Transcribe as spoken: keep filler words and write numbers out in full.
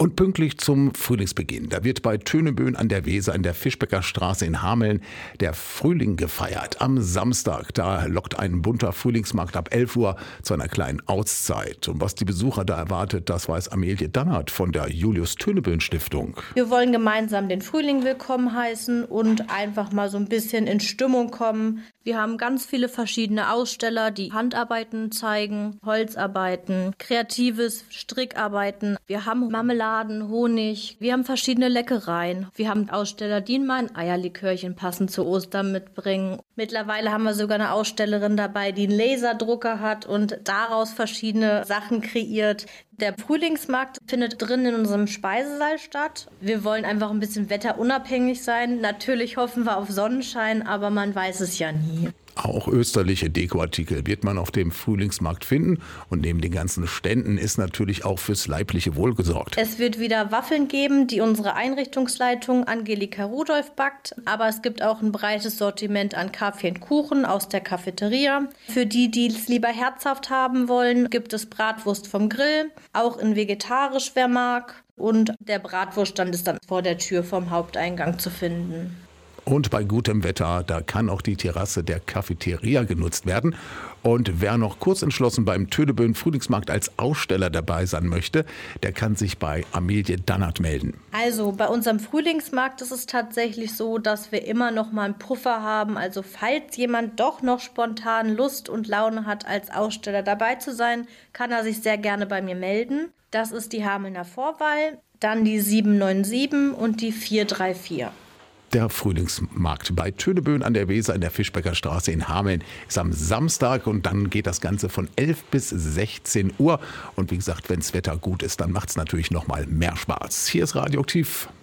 Und pünktlich zum Frühlingsbeginn, da wird bei Töneböen an der Weser in der Fischbäckerstraße in Hameln der Frühling gefeiert. Am Samstag, da lockt ein bunter Frühlingsmarkt ab elf Uhr zu einer kleinen Auszeit. Und was die Besucher da erwartet, das weiß Amelie Dannert von der Julius-Töneböen-Stiftung. Wir wollen gemeinsam den Frühling willkommen heißen und einfach mal so ein bisschen in Stimmung kommen. Wir haben ganz viele verschiedene Aussteller, die Handarbeiten zeigen, Holzarbeiten, kreatives Strickarbeiten. Wir haben Marmeladen, Honig, wir haben verschiedene Leckereien. Wir haben Aussteller, die mal ein Eierlikörchen passend zu Ostern mitbringen. Mittlerweile haben wir sogar eine Ausstellerin dabei, die einen Laserdrucker hat und daraus verschiedene Sachen kreiert. Der Frühlingsmarkt findet drin in unserem Speisesaal statt. Wir wollen einfach ein bisschen wetterunabhängig sein. Natürlich hoffen wir auf Sonnenschein, aber man weiß es ja nie. Auch österliche Dekoartikel wird man auf dem Frühlingsmarkt finden. Und neben den ganzen Ständen ist natürlich auch fürs leibliche Wohl gesorgt. Es wird wieder Waffeln geben, die unsere Einrichtungsleitung Angelika Rudolph backt. Aber es gibt auch ein breites Sortiment an Kaffee und Kuchen aus der Cafeteria. Für die, die es lieber herzhaft haben wollen, gibt es Bratwurst vom Grill. Auch in vegetarisch, wer mag. Und der Bratwurststand ist dann vor der Tür vom Haupteingang zu finden. Und bei gutem Wetter, da kann auch die Terrasse der Cafeteria genutzt werden. Und wer noch kurz entschlossen beim Töneböen Frühlingsmarkt als Aussteller dabei sein möchte, der kann sich bei Amelie Dannert melden. Also bei unserem Frühlingsmarkt ist es tatsächlich so, dass wir immer noch mal einen Puffer haben. Also falls jemand doch noch spontan Lust und Laune hat, als Aussteller dabei zu sein, kann er sich sehr gerne bei mir melden. Das ist die Hamelner Vorwahl, dann die sieben neun sieben und die vier drei vier. Der Frühlingsmarkt bei Töneböen an der Weser in der Fischbäckerstraße in Hameln ist am Samstag und dann geht das Ganze von elf bis sechzehn Uhr. Und wie gesagt, wenn das Wetter gut ist, dann macht es natürlich noch mal mehr Spaß. Hier ist Radioaktiv.